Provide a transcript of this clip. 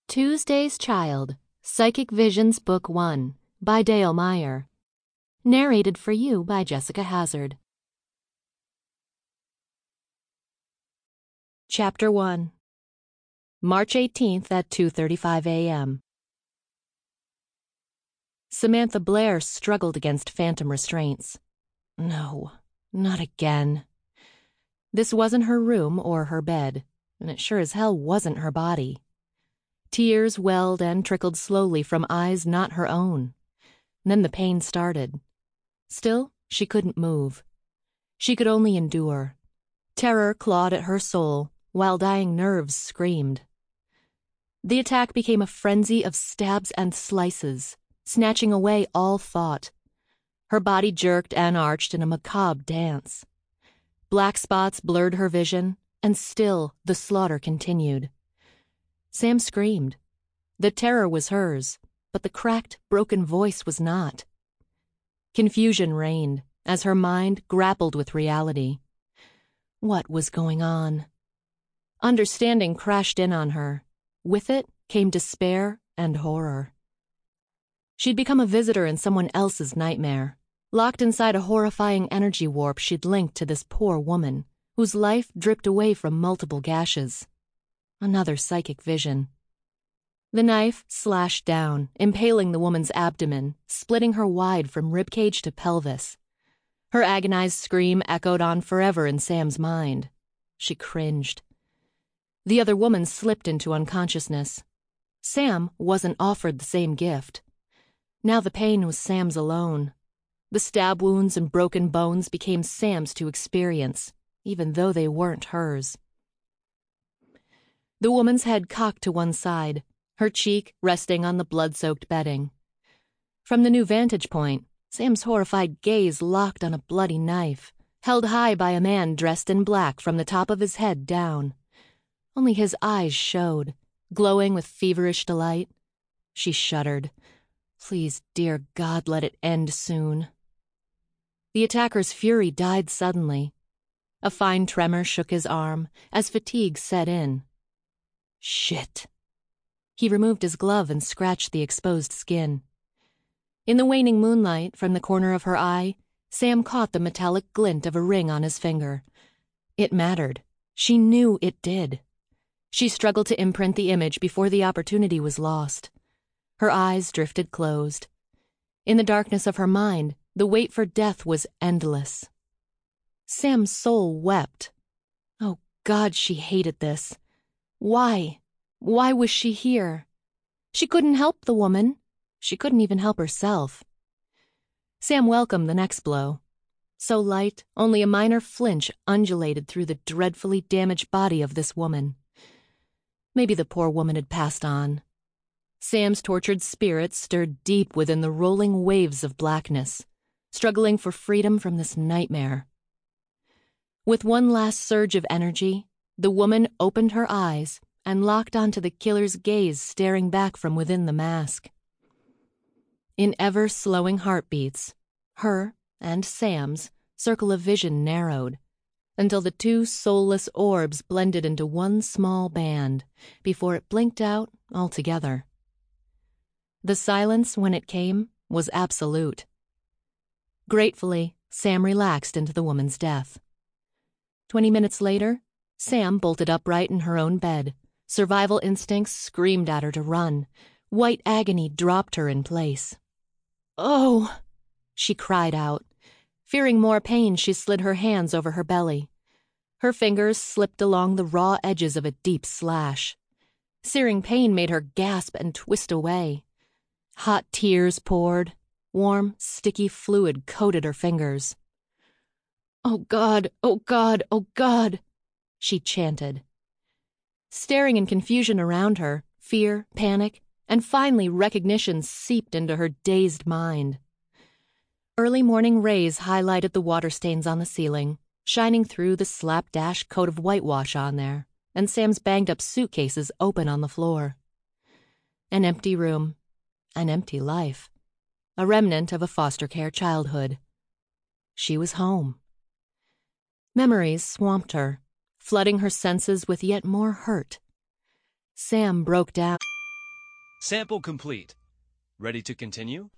Tuesday's Child, Psychic Visions Book 1 by Dale Meyer. Narrated for you by Jessica Hazard. Chapter 1. March 18th at 2:35 a.m. Samantha Blair struggled against phantom restraints. No, not again. This wasn't her room or her bed, and it sure as hell wasn't her body. Tears welled and trickled slowly from eyes not her own. Then the pain started. Still, she couldn't move. She could only endure. Terror clawed at her soul, while dying nerves screamed. The attack became a frenzy of stabs and slices, snatching away all thought. Her body jerked and arched in a macabre dance. Black spots blurred her vision, and still the slaughter continued. Sam screamed. The terror was hers, but the cracked, broken voice was not. Confusion reigned as her mind grappled with reality. What was going on? Understanding crashed in on her. With it came despair and horror. She'd become a visitor in someone else's nightmare, locked inside a horrifying energy warp she'd linked to this poor woman, whose life dripped away from multiple gashes. Another psychic vision. The knife slashed down, impaling the woman's abdomen, splitting her wide from ribcage to pelvis. Her agonized scream echoed on forever in Sam's mind. She cringed. The other woman slipped into unconsciousness. Sam wasn't offered the same gift. Now the pain was Sam's alone. The stab wounds and broken bones became Sam's to experience, even though they weren't hers. The woman's head cocked to one side, her cheek resting on the blood-soaked bedding. From the new vantage point, Sam's horrified gaze locked on a bloody knife, held high by a man dressed in black from the top of his head down. Only his eyes showed, glowing with feverish delight. She shuddered. Please, dear God, let it end soon. The attacker's fury died suddenly. A fine tremor shook his arm as fatigue set in. Shit. He removed his glove and scratched the exposed skin. In the waning moonlight, from the corner of her eye, Sam caught the metallic glint of a ring on his finger. It mattered. She knew it did. She struggled to imprint the image before the opportunity was lost. Her eyes drifted closed. In the darkness of her mind, the wait for death was endless. Sam's soul wept. Oh God, she hated this. Why? Why was she here? She couldn't help the woman. She couldn't even help herself. Sam welcomed the next blow. So light, only a minor flinch undulated through the dreadfully damaged body of this woman. Maybe the poor woman had passed on. Sam's tortured spirit stirred deep within the rolling waves of blackness, struggling for freedom from this nightmare. With one last surge of energy, the woman opened her eyes and locked onto the killer's gaze staring back from within the mask. In ever-slowing heartbeats, her and Sam's circle of vision narrowed until the two soulless orbs blended into one small band before it blinked out altogether. The silence, when it came, was absolute. Gratefully, Sam relaxed into the woman's death. 20 minutes later, Sam bolted upright in her own bed. Survival instincts screamed at her to run. White agony dropped her in place. "Oh!" she cried out. Fearing more pain, she slid her hands over her belly. Her fingers slipped along the raw edges of a deep slash. Searing pain made her gasp and twist away. Hot tears poured. Warm, sticky fluid coated her fingers. "Oh God, oh God, oh God," she chanted. Staring in confusion around her, fear, panic, and finally recognition seeped into her dazed mind. Early morning rays highlighted the water stains on the ceiling, shining through the slapdash coat of whitewash on there, and Sam's banged-up suitcases open on the floor. An empty room, an empty life, a remnant of a foster care childhood. She was home. Memories swamped her, flooding her senses with yet more hurt. Sam broke down. Sample complete. Ready to continue?